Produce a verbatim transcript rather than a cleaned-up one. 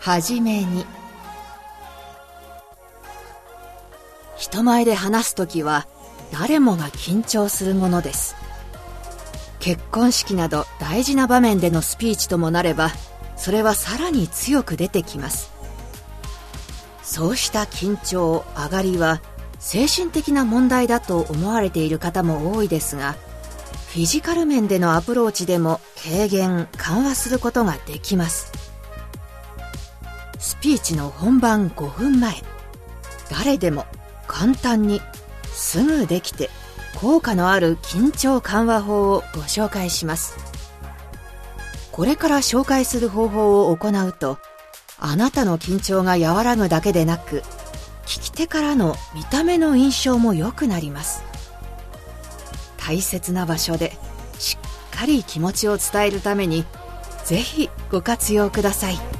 はじめに。人前で話すときは誰もが緊張するものです。結婚式など大事な場面でのスピーチともなれば、それはさらに強く出てきます。そうした緊張、上がりは精神的な問題だと思われている方も多いですが、フィジカル面でのアプローチでも軽減、緩和することができます。スピーチの本番ごふんまえ、誰でも簡単にすぐできて効果のある緊張緩和法をご紹介します。これから紹介する方法を行うと、あなたの緊張が和らぐだけでなく、聞き手からの見た目の印象も良くなります。大切な場所でしっかり気持ちを伝えるために、ぜひご活用ください。